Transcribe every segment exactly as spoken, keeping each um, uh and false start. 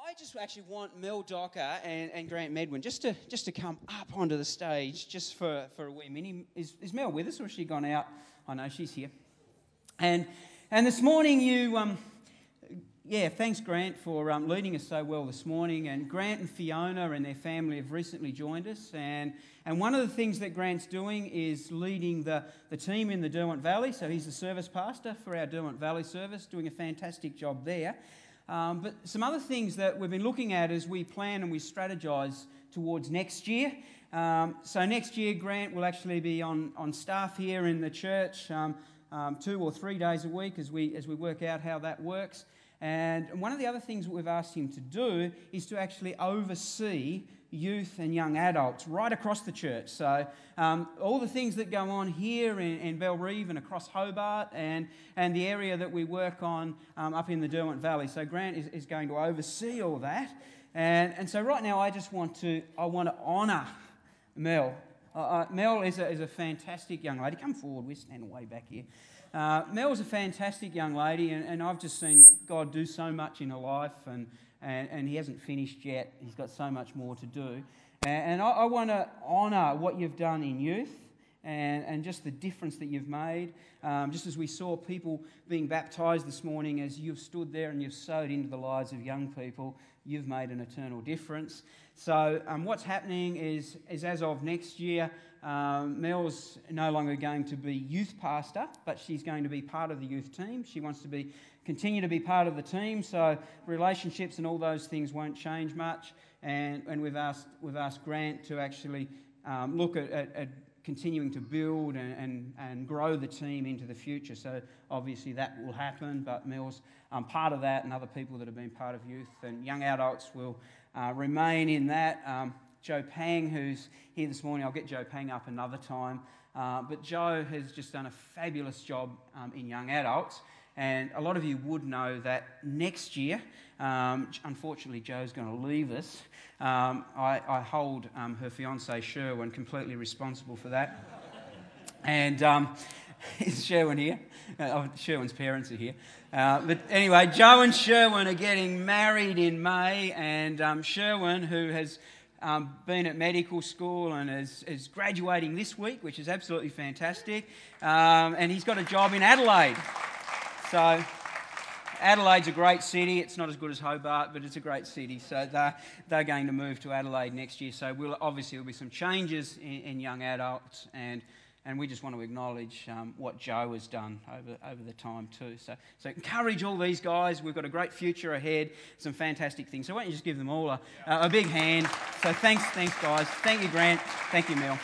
I just actually want Mel Docker and, and Grant Medwin just to just to come up onto the stage just for, for a wee minute. Is, is Mel with us, or has she gone out? I know she's here. And and this morning you, um, yeah, thanks Grant for um, leading us so well this morning. And Grant and Fiona and their family have recently joined us. And and one of the things that Grant's doing is leading the, the team in the Derwent Valley. So he's the service pastor for our Derwent Valley service, doing a fantastic job there. Um, but some other things that we've been looking at as we plan and we strategise towards next year. Um, so next year, Grant will actually be on, on staff here in the church um, um, two or three days a week as we as we work out how that works. And one of the other things that we've asked him to do is to actually oversee youth and young adults right across the church. So um, all the things that go on here in, in Bellerive and across Hobart and, and the area that we work on um, up in the Derwent Valley. So Grant is, is going to oversee all that. And, and so right now I just want to I want to honour Mel. Uh, uh, Mel is a, is a fantastic young lady. Come forward, we're standing way back here. Uh, Mel's a fantastic young lady, and, and I've just seen God do so much in her life, and, and, and he hasn't finished yet. He's got so much more to do. And, and I, I want to honour what you've done in youth and, and just the difference that you've made. Um, just as we saw people being baptised this morning, as you've stood there and you've sowed into the lives of young people, you've made an eternal difference. So um, what's happening is, is as of next year, um, Mel's no longer going to be youth pastor, but she's going to be part of the youth team. She wants to be continue to be part of the team, so relationships and all those things won't change much. And, and we've asked we've asked Grant to actually um, look at, at, at continuing to build and, and, and grow the team into the future. So obviously that will happen, but Mel's um, part of that, and other people that have been part of youth and young adults will uh, remain in that. Um, Joe Pang, who's here this morning, I'll get Joe Pang up another time, uh, but Joe has just done a fabulous job um, in young adults. And a lot of you would know that next year, um, unfortunately Joe's going to leave us. Um, I, I hold um, her fiancé Sherwin completely responsible for that. And um, is Sherwin here? Uh, oh, Sherwin's parents are here. Uh, but anyway, Joe and Sherwin are getting married in May, and um, Sherwin, who has um, been at medical school and is, is graduating this week, which is absolutely fantastic, um, and he's got a job in Adelaide. So Adelaide's a great city. It's not as good as Hobart, but it's a great city. So they're, they're going to move to Adelaide next year. So we'll, obviously there will be some changes in, in young adults, and and we just want to acknowledge um, what Joe has done over, over the time too. So, so encourage all these guys. We've got a great future ahead, some fantastic things. So why don't you just give them all a, a big hand. So thanks, thanks guys. Thank you, Grant. Thank you, Mel.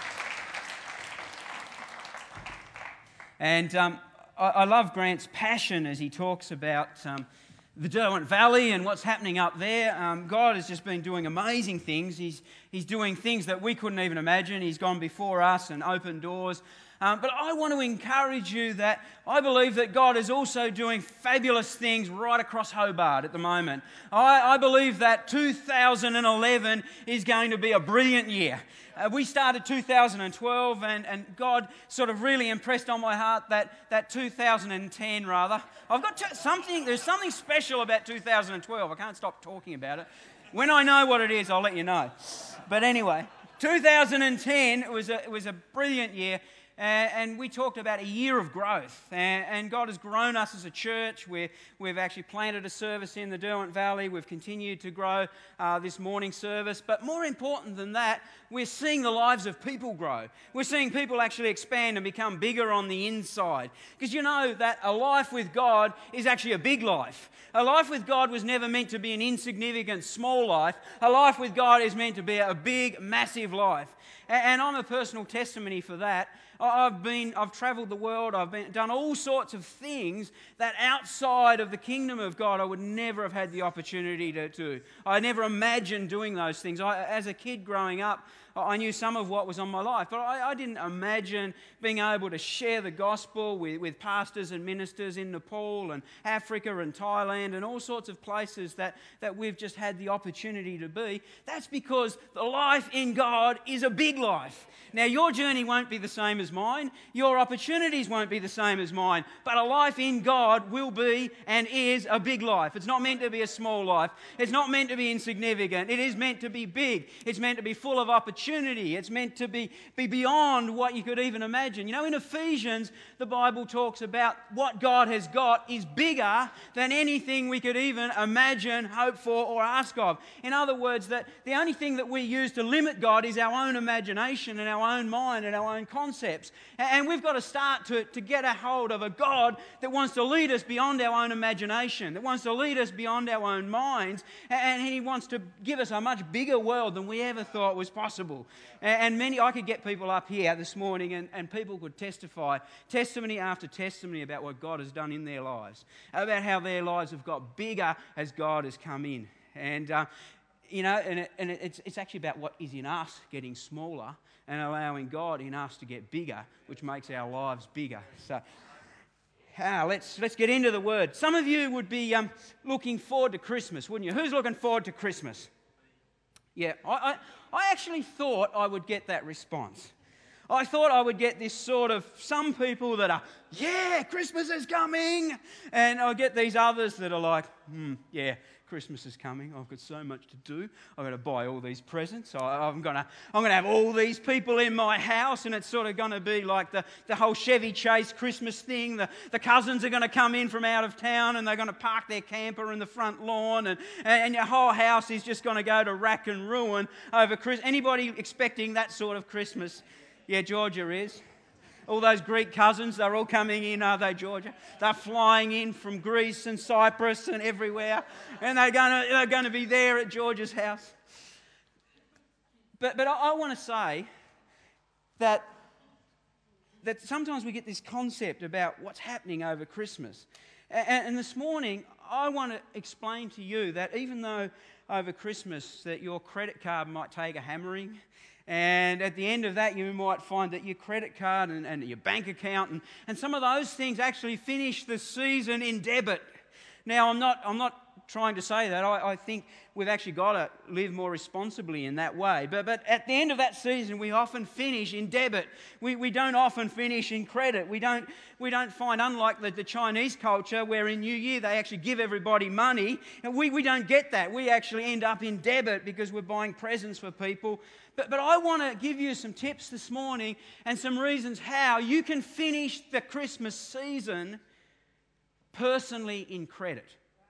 And um, I love Grant's passion as he talks about um, the Derwent Valley and what's happening up there. Um, God has just been doing amazing things. He's he's doing things that we couldn't even imagine. He's gone before us and opened doors. Um, but I want to encourage you that I believe that God is also doing fabulous things right across Hobart at the moment. I, I believe that two thousand eleven is going to be a brilliant year. Uh, we started two thousand twelve, and, and God sort of really impressed on my heart that, that two thousand ten, rather. I've got to, something, there's something special about two thousand twelve. I can't stop talking about it. When I know what it is, I'll let you know. But anyway, two thousand ten was a, it was a brilliant year. Uh, and we talked about a year of growth, and, and God has grown us as a church. We're, we've actually planted a service in the Derwent Valley. We've continued to grow uh, this morning service. But more important than that, we're seeing the lives of people grow. We're seeing people actually expand and become bigger on the inside. Because you know that a life with God is actually a big life. A life with God was never meant to be an insignificant, small life. A life with God is meant to be a big, massive life. And, and I'm a personal testimony for that. I've been, I've travelled the world, I've been, done all sorts of things that outside of the kingdom of God I would never have had the opportunity to do. I never imagined doing those things. I, as a kid growing up, I knew some of what was on my life, but I, I didn't imagine being able to share the gospel with, with pastors and ministers in Nepal and Africa and Thailand and all sorts of places that, that we've just had the opportunity to be. That's because the life in God is a big life. Now, your journey won't be the same as as mine. Your opportunities won't be the same as mine. But a life in God will be and is a big life. It's not meant to be a small life. It's not meant to be insignificant. It is meant to be big. It's meant to be full of opportunity. It's meant to be, be beyond what you could even imagine. You know, in Ephesians, the Bible talks about what God has got is bigger than anything we could even imagine, hope for, or ask of. In other words, that the only thing that we use to limit God is our own imagination and our own mind and our own concepts. And we've got to start to, to get a hold of a God that wants to lead us beyond our own imagination, that wants to lead us beyond our own minds, and He wants to give us a much bigger world than we ever thought was possible. And many, I could get people up here this morning and, and people could testify, testimony after testimony about what God has done in their lives, about how their lives have got bigger as God has come in. And, uh, you know, and, it, and it's, it's actually about what is in us getting smaller and allowing God in us to get bigger, which makes our lives bigger. So, ah, let's, let's get into the Word. Some of you would be um, looking forward to Christmas, wouldn't you? Who's looking forward to Christmas? Yeah, I, I, I actually thought I would get that response. I thought I would get this sort of, some people that are, yeah, Christmas is coming. And I'll get these others that are like, hmm, yeah, Christmas is coming. I've got so much to do. I've got to buy all these presents. I, I'm going to I'm gonna have all these people in my house, and it's sort of going to be like the, the whole Chevy Chase Christmas thing. The, the cousins are going to come in from out of town, and they're going to park their camper in the front lawn, and, and your whole house is just going to go to rack and ruin over Christmas. Anybody expecting that sort of Christmas? Yeah, Georgia is. All those Greek cousins, they're all coming in, are they, Georgia? They're flying in from Greece and Cyprus and everywhere, and they're going to, they're going to be there at Georgia's house. But, but I, I want to say that, that sometimes we get this concept about what's happening over Christmas. And, and this morning, I want to explain to you that even though over Christmas that your credit card might take a hammering, and at the end of that, you might find that your credit card and, and your bank account and, and some of those things actually finish the season in debit. Now, I'm not, I'm not trying to say that. I, I think we've actually got to live more responsibly in that way. But, but at the end of that season, we often finish in debit. We, we don't often finish in credit. We don't, we don't find, unlike the, the Chinese culture, where in New Year they actually give everybody money. And we, we don't get that. We actually end up in debit because we're buying presents for people. But, but I want to give you some tips this morning and some reasons how you can finish the Christmas season personally in credit.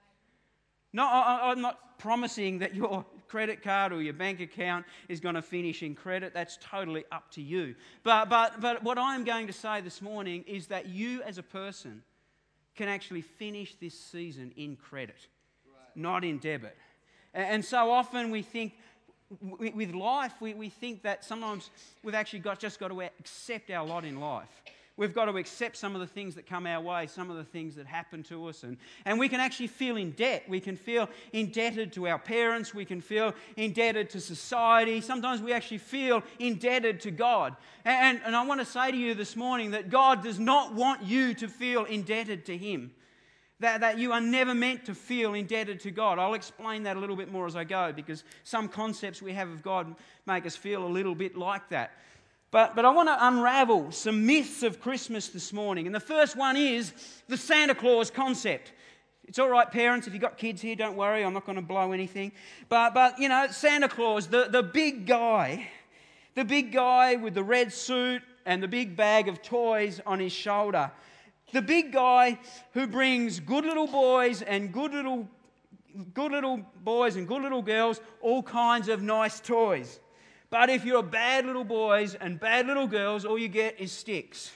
No, I, I'm not promising that your credit card or your bank account is going to finish in credit. That's totally up to you. But, but, but what I'm going to say this morning is that you as a person can actually finish this season in credit, right, not in debit. And so often we think, with life, we, we think that sometimes we've actually got just got to accept our lot in life. We've got to accept some of the things that come our way, some of the things that happen to us. And, and we can actually feel in debt. We can feel indebted to our parents. We can feel indebted to society. Sometimes we actually feel indebted to God. And, and I want to say to you this morning that God does not want you to feel indebted to Him. That, that you are never meant to feel indebted to God. I'll explain that a little bit more as I go, because some concepts we have of God make us feel a little bit like that. But, but I want to unravel some myths of Christmas this morning. And the first one is the Santa Claus concept. It's all right, parents, if you've got kids here, don't worry, I'm not going to blow anything. But, but you know, Santa Claus, the, the big guy, the big guy with the red suit and the big bag of toys on his shoulder. The big guy who brings good little boys and good little, good little boys and good little girls all kinds of nice toys. But if you're bad little boys and bad little girls, all you get is sticks.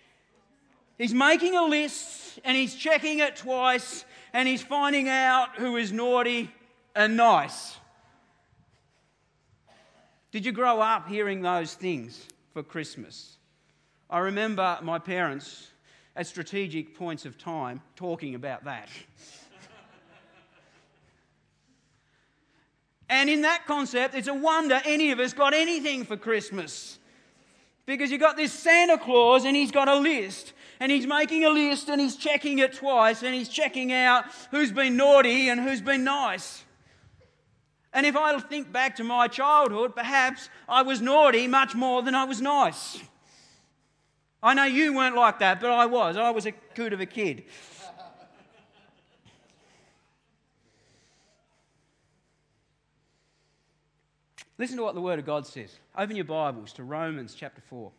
He's making a list and he's checking it twice and he's finding out who is naughty and nice. Did you grow up hearing those things for Christmas? I remember my parents at strategic points of time talking about that. And in that concept, it's a wonder any of us got anything for Christmas. Because you've got this Santa Claus and he's got a list. And he's making a list and he's checking it twice. And he's checking out who's been naughty and who's been nice. And if I think back to my childhood, perhaps I was naughty much more than I was nice. I know you weren't like that, but I was. I was a coot of a kid. Listen to what the Word of God says. Open your Bibles to Romans chapter four.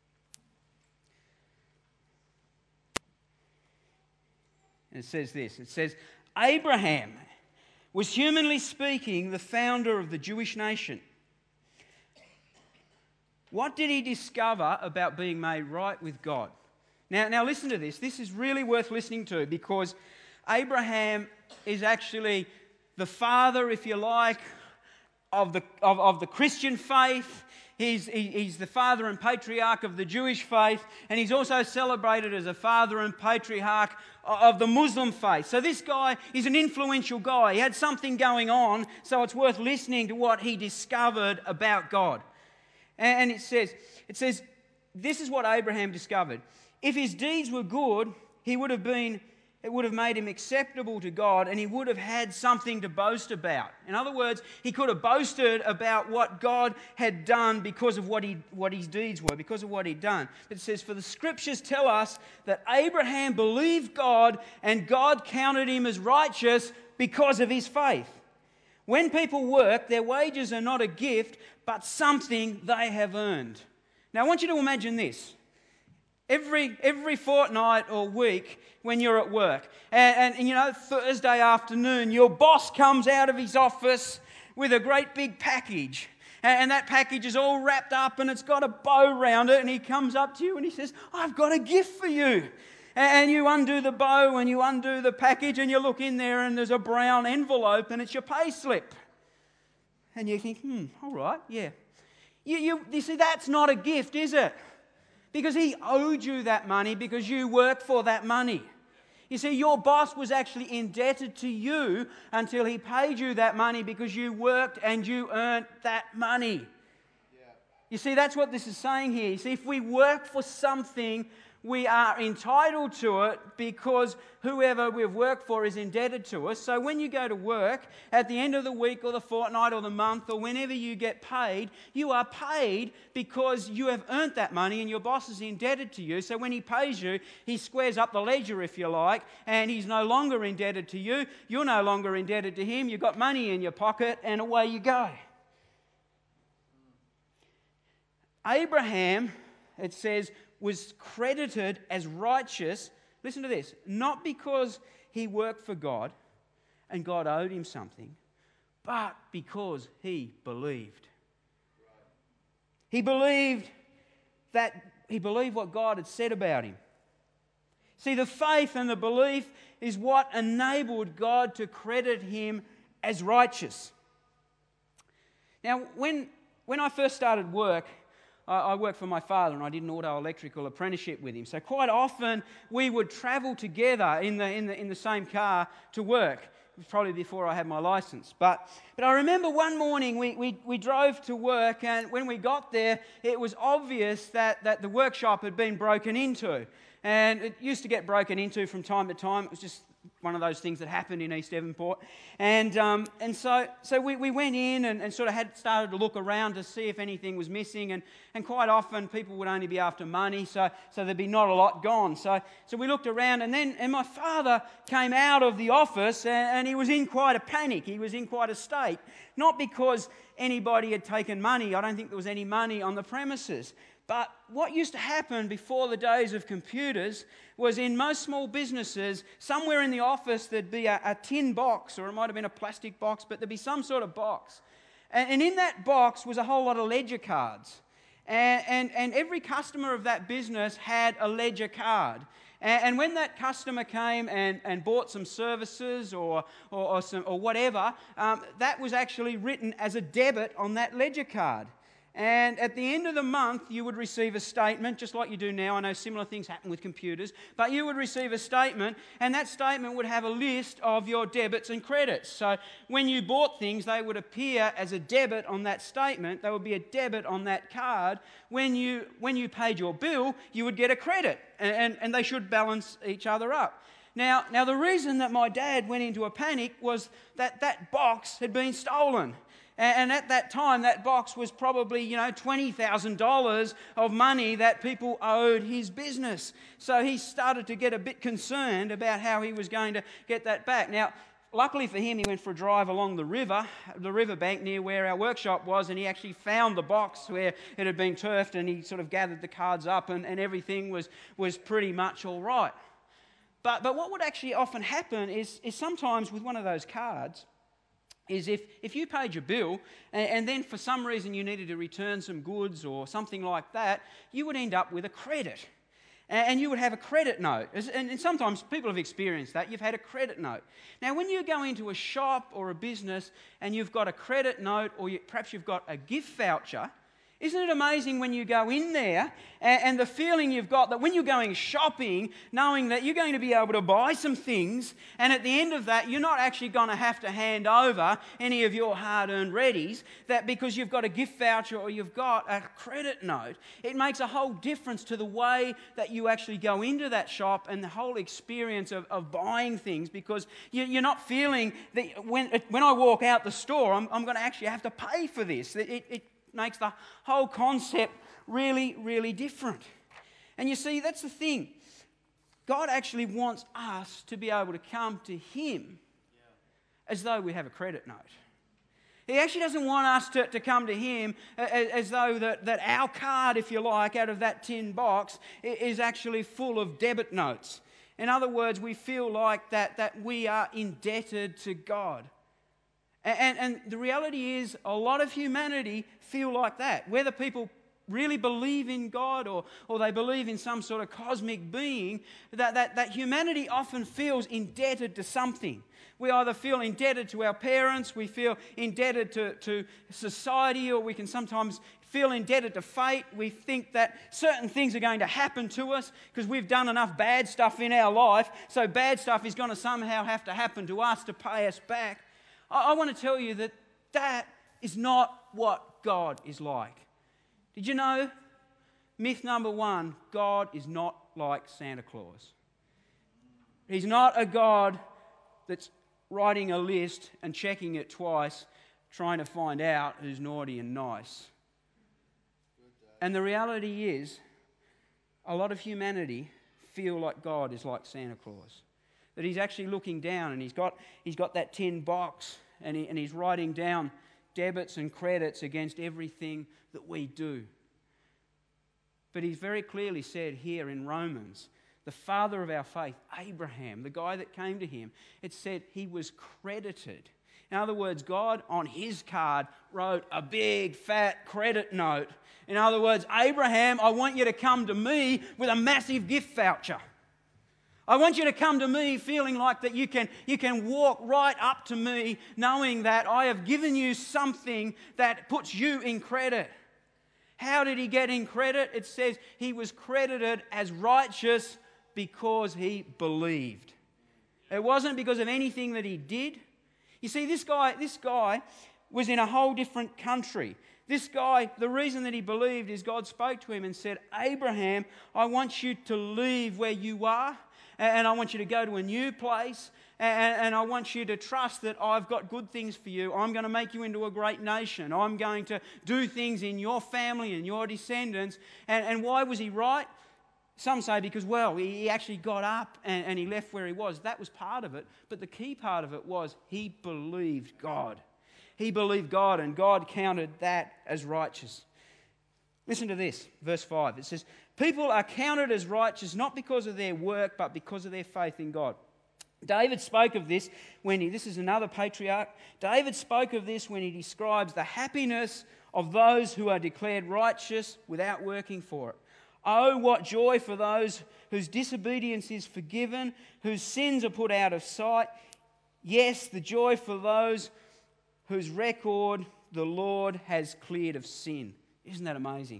And it says this. It says, Abraham was, humanly speaking, the founder of the Jewish nation. What did he discover about being made right with God? Now, now listen to this. This is really worth listening to, because Abraham is actually the father, if you like, of the, of, of the Christian faith. He's, he, he's the father and patriarch of the Jewish faith, and he's also celebrated as a father and patriarch of the Muslim faith. So this guy is an influential guy. He had something going on, so it's worth listening to what he discovered about God. And it says, it says, this is what Abraham discovered. If his deeds were good, he would have been, it would have made him acceptable to God, and he would have had something to boast about. In other words, he could have boasted about what God had done because of what he, what his deeds were, because of what he'd done. It says, for the scriptures tell us that Abraham believed God, and God counted him as righteous because of his faith. When people work, their wages are not a gift, but something they have earned. Now, I want you to imagine this. Every every fortnight or week when you're at work, and, and, and you know, Thursday afternoon, your boss comes out of his office with a great big package. And, and that package is all wrapped up and it's got a bow round it, and he comes up to you and he says, I've got a gift for you. And you undo the bow and you undo the package and you look in there and there's a brown envelope and it's your pay slip. And you think, hmm, all right, yeah. You, you, you see, that's not a gift, is it? Because he owed you that money because you worked for that money. You see, your boss was actually indebted to you until he paid you that money because you worked and you earned that money. Yeah. You see, that's what this is saying here. You see, if we work for something, we are entitled to it because whoever we've worked for is indebted to us. So when you go to work, at the end of the week or the fortnight or the month or whenever you get paid, you are paid because you have earned that money and your boss is indebted to you. So when he pays you, he squares up the ledger, if you like, and he's no longer indebted to you. You're no longer indebted to him. You've got money in your pocket and away you go. Abraham, it says, was credited as righteous, listen to this, not because he worked for God and God owed him something, but because he believed. He believed that, he believed what God had said about him. See, the faith and the belief is what enabled God to credit him as righteous. Now, when, when I first started work, I worked for my father and I did an auto electrical apprenticeship with him. So quite often we would travel together in the, in the, in the same car to work. It was probably before I had my license. But, but I remember one morning we, we, we drove to work, and when we got there, it was obvious that, that the workshop had been broken into. And it used to get broken into from time to time. It was just one of those things that happened in East Devonport. And um, and so so we, we went in and, and sort of had started to look around to see if anything was missing. And, and quite often people would only be after money, so so there'd be not a lot gone. So so we looked around, and then and my father came out of the office, and, and he was in quite a panic. He was in quite a state. Not because anybody had taken money. I don't think there was any money on the premises. But what used to happen before the days of computers was, in most small businesses, somewhere in the office there'd be a, a tin box, or it might have been a plastic box, but there'd be some sort of box. And, and in that box was a whole lot of ledger cards. And, and, and every customer of that business had a ledger card. And, and when that customer came and, and bought some services or, or, or, some, or whatever, um, that was actually written as a debit on that ledger card. And at the end of the month, you would receive a statement, just like you do now. I know similar things happen with computers. But you would receive a statement, and that statement would have a list of your debits and credits. So when you bought things, they would appear as a debit on that statement. There would be a debit on that card. When you, when you paid your bill, you would get a credit, and, and, and they should balance each other up. Now, now, the reason that my dad went into a panic was that that box had been stolen. And at that time, that box was probably, you know, twenty thousand dollars of money that people owed his business. So he started to get a bit concerned about how he was going to get that back. Now, luckily for him, he went for a drive along the river, the riverbank near where our workshop was, and he actually found the box where it had been turfed, and he sort of gathered the cards up, and, and everything was, was pretty much all right. But, but what would actually often happen is, is sometimes with one of those cards, is if, if you paid your bill and, and then for some reason you needed to return some goods or something like that, you would end up with a credit. And, and you would have a credit note. And, and sometimes people have experienced that. You've had a credit note. Now, when you go into a shop or a business and you've got a credit note, or you, perhaps you've got a gift voucher, isn't it amazing when you go in there and, and the feeling you've got that when you're going shopping, knowing that you're going to be able to buy some things, and at the end of that, you're not actually going to have to hand over any of your hard-earned readies, that because you've got a gift voucher or you've got a credit note, it makes a whole difference to the way that you actually go into that shop and the whole experience of, of buying things, because you, you're not feeling that when, when I walk out the store, I'm, I'm going to actually have to pay for this. It, it, it makes the whole concept really, really different. And you see, that's the thing. God actually wants us to be able to come to Him as though we have a credit note. He actually doesn't want us to, to come to Him as, as though that, that our card, if you like, out of that tin box is actually full of debit notes. In other words, we feel like that, that we are indebted to God. And, and the reality is, a lot of humanity feel like that. Whether people really believe in God or, or they believe in some sort of cosmic being, that, that, that humanity often feels indebted to something. We either feel indebted to our parents, we feel indebted to, to society, or we can sometimes feel indebted to fate. We think that certain things are going to happen to us because we've done enough bad stuff in our life, so bad stuff is going to somehow have to happen to us to pay us back. I want to tell you that that is not what God is like. Did you know? Myth number one, God is not like Santa Claus. He's not a God that's writing a list and checking it twice, trying to find out who's naughty and nice. And the reality is, a lot of humanity feel like God is like Santa Claus. That He's actually looking down and he's got, he's got that tin box and, he, and he's writing down debits and credits against everything that we do. But He's very clearly said here in Romans, the father of our faith, Abraham, the guy that came to him, it said he was credited. In other words, God on his card wrote a big fat credit note. In other words, Abraham, I want you to come to me with a massive gift voucher. I want you to come to me feeling like that you can, you can walk right up to me knowing that I have given you something that puts you in credit. How did he get in credit? It says he was credited as righteous because he believed. It wasn't because of anything that he did. You see, this guy, this guy was in a whole different country. This guy, the reason that he believed is God spoke to him and said, Abraham, I want you to leave where you are, and I want you to go to a new place, and I want you to trust that I've got good things for you. I'm going to make you into a great nation. I'm going to do things in your family and your descendants. And, and why was he right? Some say because, well, he actually got up and, and he left where he was. That was part of it. But the key part of it was he believed God. He believed God, and God counted that as righteous. Listen to this, verse five. It says, people are counted as righteous not because of their work, but because of their faith in God. David spoke of this when he, this is another patriarch, David spoke of this when he describes the happiness of those who are declared righteous without working for it. Oh, what joy for those whose disobedience is forgiven, whose sins are put out of sight. Yes, the joy for those whose record the Lord has cleared of sin. Isn't that amazing?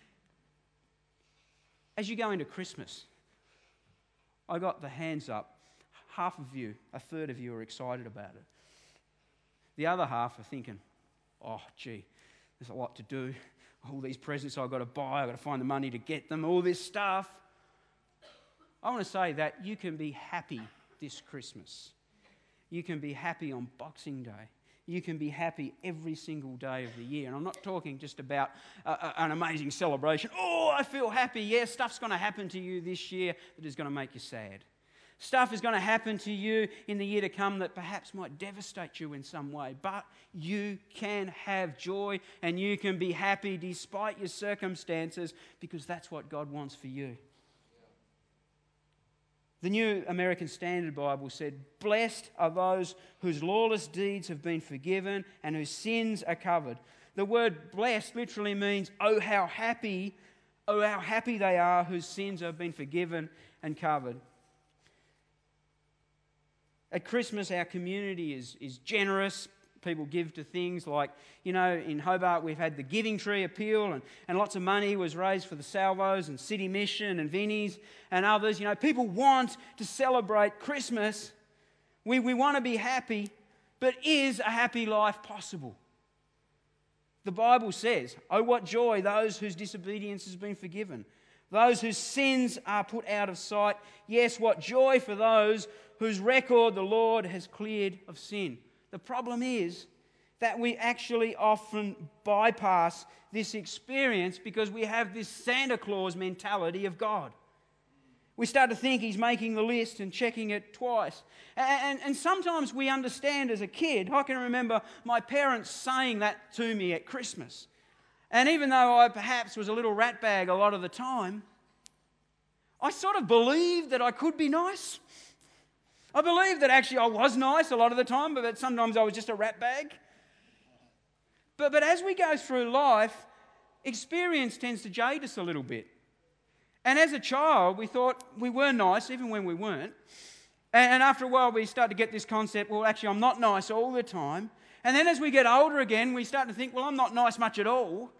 As you go into Christmas, I got the hands up. Half of you, a third of you are excited about it. The other half are thinking, oh, gee, there's a lot to do. All these presents I've got to buy, I've got to find the money to get them, all this stuff. I want to say that you can be happy this Christmas. You can be happy on Boxing Day. you can be happy every single day of the year. And I'm not talking just about uh, an amazing celebration. Oh, I feel happy. Yeah, stuff's going to happen to you this year that is going to make you sad. Stuff is going to happen to you in the year to come that perhaps might devastate you in some way. But you can have joy and you can be happy despite your circumstances, because that's what God wants for you. The New American Standard Bible said, "Blessed are those whose lawless deeds have been forgiven and whose sins are covered." The word blessed literally means, oh, how happy, oh, how happy they are whose sins have been forgiven and covered. At Christmas, our community is, is generous. People give to things like, you know, in Hobart we've had the Giving Tree appeal, and, and lots of money was raised for the Salvos and City Mission and Vinnie's and others. You know, people want to celebrate Christmas. We, we want to be happy, but is a happy life possible? The Bible says, oh, what joy those whose disobedience has been forgiven, those whose sins are put out of sight. Yes, what joy for those whose record the Lord has cleared of sin. The problem is that we actually often bypass this experience because we have this Santa Claus mentality of God. We start to think He's making the list and checking it twice. And, and, and sometimes we understand as a kid. I can remember my parents saying that to me at Christmas. And even though I perhaps was a little ratbag a lot of the time, I sort of believed that I could be nice. I believe that actually I was nice a lot of the time, but that sometimes I was just a ratbag. But, but as we go through life, experience tends to jade us a little bit. And as a child, we thought we were nice even when we weren't. And, and after a while, we start to get this concept, well, actually, I'm not nice all the time. And then as we get older again, we start to think, well, I'm not nice much at all.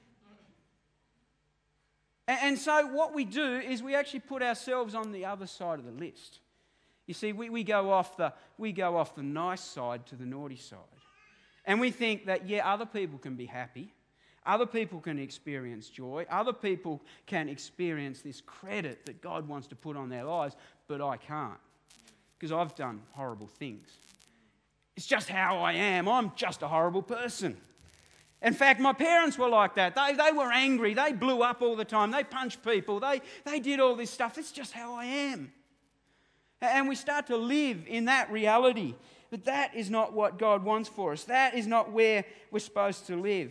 And, and so what we do is we actually put ourselves on the other side of the list. You see, we, we go off the we go off the nice side to the naughty side. And we think that, yeah, other people can be happy. Other people can experience joy. Other people can experience this credit that God wants to put on their lives, but I can't because I've done horrible things. It's just how I am. I'm just a horrible person. In fact, my parents were like that. They, they were angry. They blew up all the time. They punched people. They, they did all this stuff. It's just how I am. And we start to live in that reality. But that is not what God wants for us. That is not where we're supposed to live.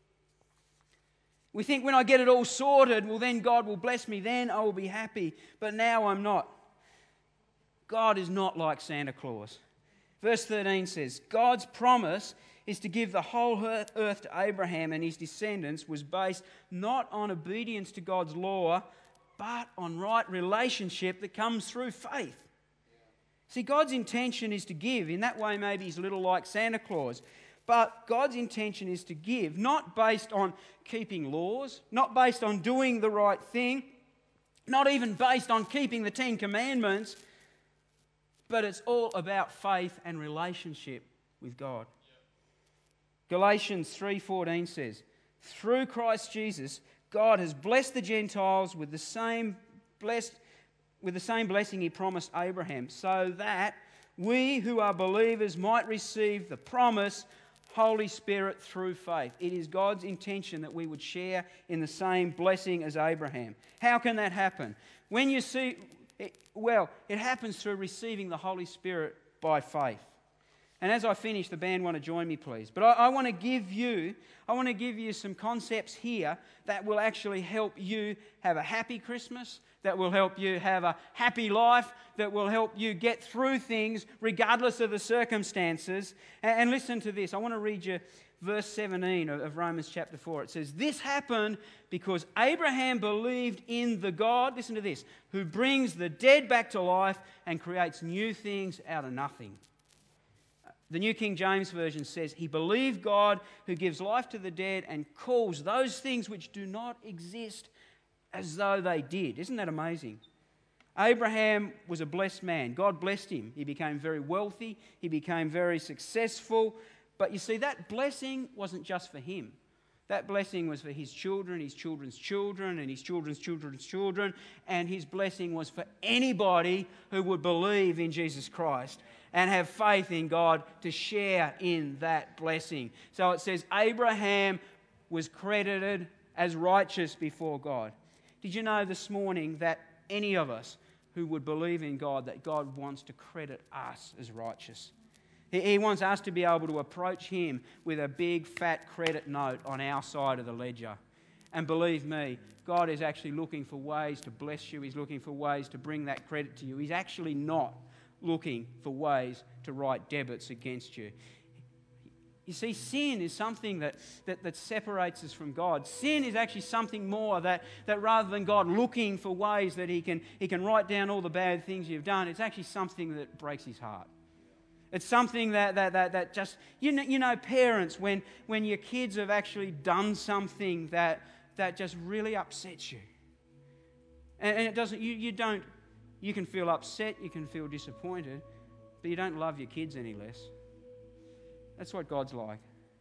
We think when I get it all sorted, well, then God will bless me. Then I will be happy. But now I'm not. God is not like Santa Claus. Verse thirteen says, God's promise is to give the whole earth to Abraham and his descendants was based not on obedience to God's law, but on right relationship that comes through faith. See, God's intention is to give. In that way, maybe He's a little like Santa Claus. But God's intention is to give, not based on keeping laws, not based on doing the right thing, not even based on keeping the Ten Commandments, but it's all about faith and relationship with God. Galatians three fourteen says, through Christ Jesus, God has blessed the Gentiles with the same blessed with the same blessing He promised Abraham, so that we who are believers might receive the promise Holy Spirit through faith. It is God's intention that we would share in the same blessing as Abraham. How can that happen? When you see, well, it happens through receiving the Holy Spirit by faith. And as I finish, the band want to join me, please. But I, I want to give you, I want to give you some concepts here that will actually help you have a happy Christmas, that will help you have a happy life, that will help you get through things regardless of the circumstances. And, and listen to this. I want to read you verse seventeen of, of Romans chapter four. It says, this happened because Abraham believed in the God, listen to this, who brings the dead back to life and creates new things out of nothing. The New King James Version says, he believed God who gives life to the dead and calls those things which do not exist as though they did. Isn't that amazing? Abraham was a blessed man. God blessed him. He became very wealthy. He became very successful. But you see, that blessing wasn't just for him. That blessing was for his children, his children's children, and his children's children's children. And his blessing was for anybody who would believe in Jesus Christ. and have faith in God to share in that blessing. So it says Abraham was credited as righteous before God. Did you know this morning that any of us who would believe in God, that God wants to credit us as righteous? He, he wants us to be able to approach Him with a big fat credit note on our side of the ledger. And believe me, God is actually looking for ways to bless you. He's looking for ways to bring that credit to you. He's actually not looking for ways to write debits against you. You see, sin is something that, that, that separates us from God. Sin is actually something more that, that rather than God looking for ways that he can, he can write down all the bad things you've done, it's actually something that breaks His heart. It's something that, that, that, that just, you know, you know parents, when, when your kids have actually done something that, that just really upsets you. And, and it doesn't, you, you don't, you can feel upset, you can feel disappointed, but you don't love your kids any less. That's what God's like.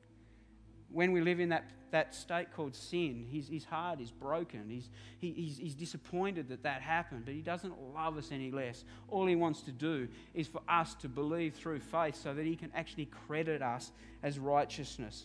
When we live in that, that state called sin, his, his heart is broken. He's, he, he's, he's disappointed that that happened, but He doesn't love us any less. All He wants to do is for us to believe through faith so that He can actually credit us as righteousness.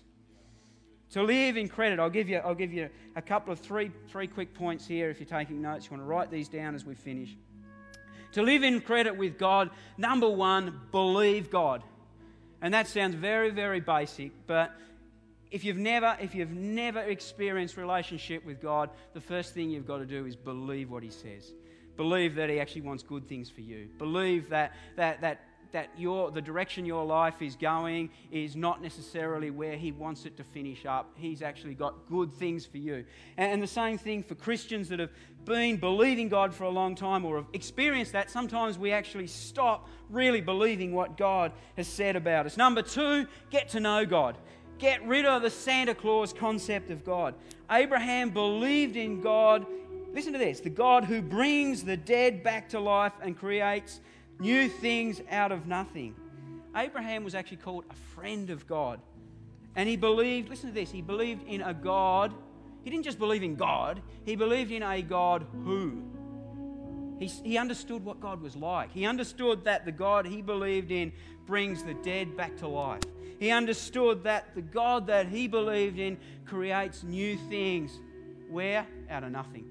To live in credit, I'll give you, I'll give you a couple of three, three quick points here if you're taking notes. You want to write these down as we finish. To live in credit with God, number one, believe God. And that sounds very, very basic, but if you've never, if you've never experienced relationship with God, the first thing you've got to do is believe what He says. Believe that He actually wants good things for you. Believe that that that that your the direction your life is going is not necessarily where He wants it to finish up. He's actually got good things for you. And, and the same thing for Christians that have been believing God for a long time or have experienced that. Sometimes we actually stop really believing what God has said about us. Number two, get to know God. Get rid of the Santa Claus concept of God. Abraham believed in God. Listen to this. The God who brings the dead back to life and creates new things out of nothing. Abraham was actually called a friend of God. And he believed, listen to this, he believed in a God. He didn't just believe in God, he believed in a God who. He, he understood what God was like. He understood that the God he believed in brings the dead back to life. He understood that the God that he believed in creates new things. Where? Out of nothing.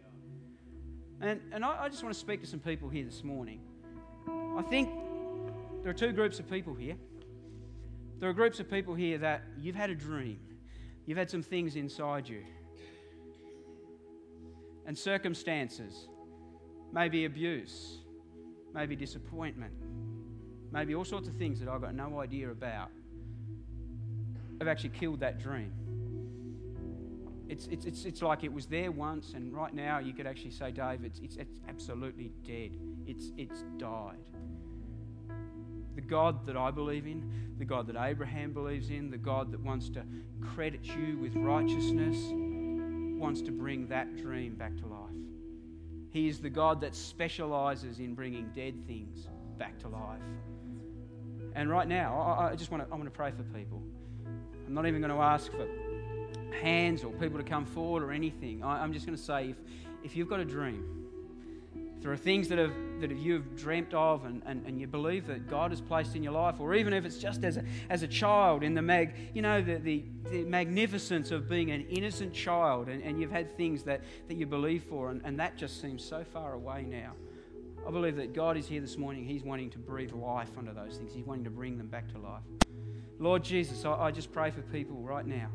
And, and I, I just want to speak to some people here this morning. I think there are two groups of people here. There are groups of people here that you've had a dream. You've had some things inside you. And circumstances, maybe abuse, maybe disappointment, maybe all sorts of things that I've got no idea about, have actually killed that dream. It's, it's, it's, it's like it was there once, and right now you could actually say, Dave, it's, it's, it's absolutely dead. It's, it's died. The God that I believe in, the God that Abraham believes in, the God that wants to credit you with righteousness, wants to bring that dream back to life. He is the God that specializes in bringing dead things back to life. And right now, I, I just want to I want to pray for people. I'm not even going to ask for hands or people to come forward or anything. I, I'm just going to say, if, if you've got a dream, if there are things that have that you've dreamt of and, and, and you believe that God has placed in your life, or even if it's just as a, as a child in the mag, you know, the, the, the magnificence of being an innocent child, and, and you've had things that, that you believe for, and, and that just seems so far away now. I believe that God is here this morning. He's wanting to breathe life onto those things. He's wanting to bring them back to life. Lord Jesus, I, I just pray for people right now.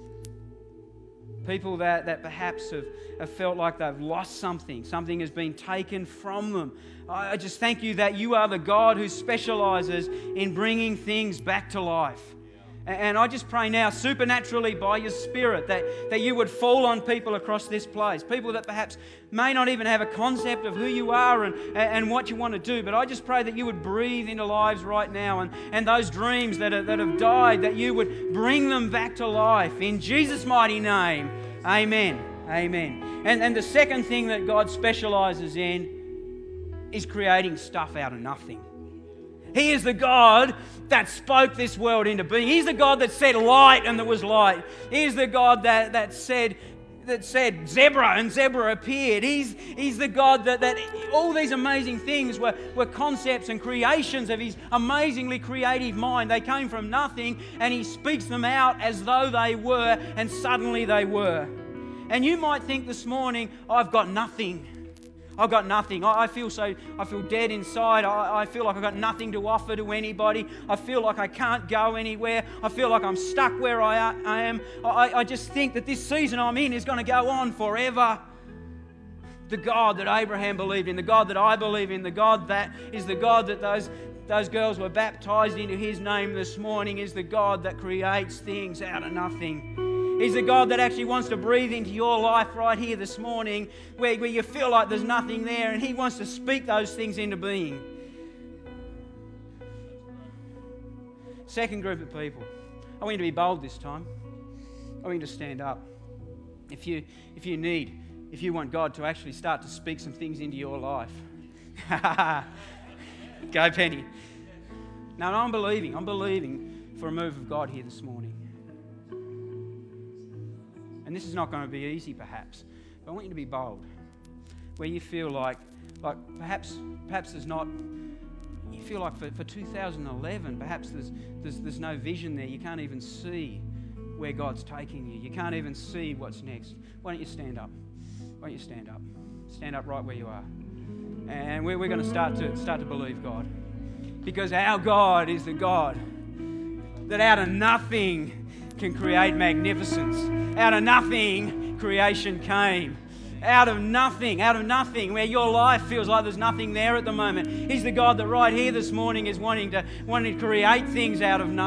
People that, that perhaps have, have felt like they've lost something. Something has been taken from them. I, I just thank you that you are the God who specializes in bringing things back to life. And, and I just pray now, supernaturally by your Spirit, that, that you would fall on people across this place. People that perhaps may not even have a concept of who you are and, and what you want to do. But I just pray that you would breathe into lives right now. And, and those dreams that, are, that have died, that you would bring them back to life. In Jesus' mighty name, amen. Amen. And, and the second thing that God specializes in is creating stuff out of nothing. He is the God that spoke this world into being. He's the God that said light and there was light. He is the God that, that said that said zebra and zebra appeared. He's, he's the God that, that all these amazing things were, were concepts and creations of His amazingly creative mind. They came from nothing and He speaks them out as though they were, and suddenly they were. And you might think this morning, I've got nothing. I've got nothing. I feel so, I feel dead inside. I, I feel like I've got nothing to offer to anybody. I feel like I can't go anywhere. I feel like I'm stuck where I, I am. I, I just think that this season I'm in is going to go on forever. The God that Abraham believed in, the God that I believe in, the God that is the God that those, those girls were baptized into His name this morning, is the God that creates things out of nothing. He's the God that actually wants to breathe into your life right here this morning, where, where you feel like there's nothing there, and He wants to speak those things into being. Second group of people. I want you to be bold this time. I want you to stand up. If you, if you need, if you want God to actually start to speak some things into your life. Go, Penny. No, no, I'm believing. I'm believing for a move of God here this morning. And this is not going to be easy, perhaps, but I want you to be bold. Where you feel like, like perhaps, perhaps there's not. You feel like for, for two thousand eleven, perhaps there's, there's there's no vision there. You can't even see where God's taking you. You can't even see what's next. Why don't you stand up? Why don't you stand up? Stand up right where you are. And we're, we're going to start to start to believe God, because our God is the God that out of nothing can create magnificence. Out of nothing, creation came. Out of nothing, out of nothing, where your life feels like there's nothing there at the moment. He's the God that right here this morning is wanting to, wanting to create things out of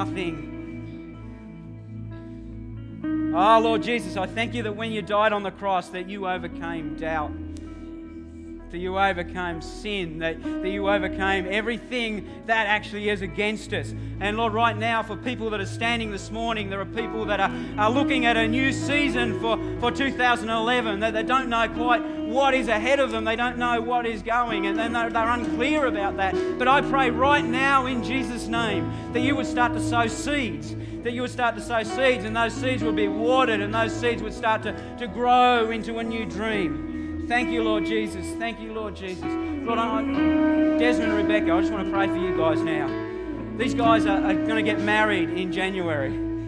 nothing. Oh, Lord Jesus, I thank You that when You died on the cross, that You overcame doubt. That You overcame sin, that, that You overcame everything that actually is against us. And Lord, right now, for people that are standing this morning, there are people that are, are looking at a new season for, for two thousand eleven, that they don't know quite what is ahead of them. They don't know what is going, and then they're, they're unclear about that. But I pray right now in Jesus' name that You would start to sow seeds, that You would start to sow seeds, and those seeds would be watered, and those seeds would start to, to grow into a new dream. Thank You, Lord Jesus. Thank You, Lord Jesus. Lord, I, Desmond and Rebecca, I just want to pray for you guys now. These guys are, are going to get married in January.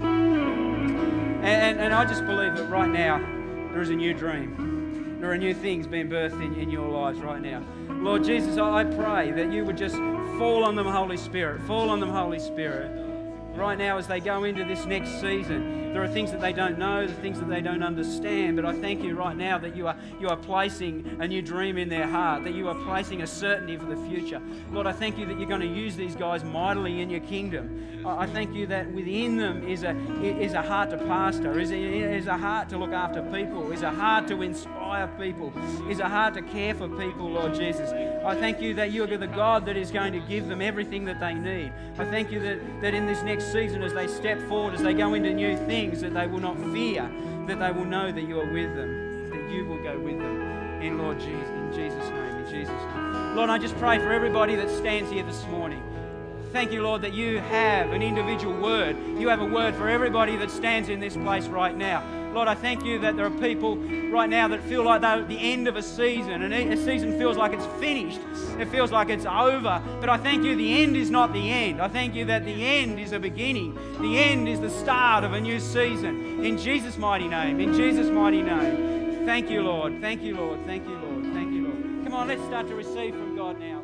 And, and, and I just believe that right now there is a new dream. There are new things being birthed in, in your lives right now. Lord Jesus, I, I pray that You would just fall on them, Holy Spirit. Fall on them, Holy Spirit. Right now as they go into this next season, there are things that they don't know, the things that they don't understand, but I thank You right now that you are, you are placing a new dream in their heart, that You are placing a certainty for the future. Lord, I thank You that You're going to use these guys mightily in Your kingdom. I thank You that within them is a, is a heart to pastor, is a, is a heart to look after people, is a heart to inspire people, is a heart to care for people, Lord Jesus. I thank You that You are the God that is going to give them everything that they need. I thank You that, that in this next season, as they step forward, as they go into new things, that they will not fear, that they will know that You are with them, that You will go with them. In Lord Jesus, in Jesus' name, in Jesus' name. Lord, I just pray for everybody that stands here this morning. Thank You, Lord, that You have an individual word. You have a word for everybody that stands in this place right now. Lord, I thank You that there are people right now that feel like they're at the end of a season, and a season feels like it's finished. It feels like it's over. But I thank You the end is not the end. I thank You that the end is a beginning. The end is the start of a new season. In Jesus' mighty name. In Jesus' mighty name. Thank You, Lord. Thank You, Lord. Thank You, Lord. Thank You, Lord. Come on, let's start to receive from God now.